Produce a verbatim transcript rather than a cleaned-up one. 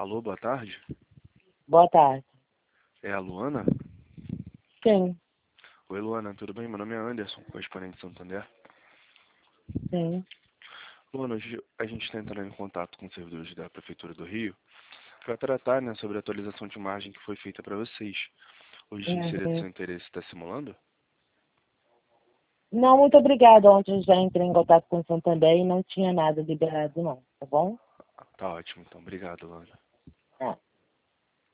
Alô, boa tarde. Boa tarde. É a Luana? Sim, Oi, Luana, tudo bem? Meu nome é Anderson, correspondente de Santander. sim. Luana, hoje a gente está entrando em contato com os servidores da Prefeitura do Rio para tratar, né, sobre a atualização de margem que foi feita para vocês. Hoje seria do Uhum. seu interesse estar simulando? Não, muito obrigada. Ontem eu já entrei em contato com o Santander e não tinha nada liberado não, tá bom? Tá ótimo, então. Obrigado, Luana.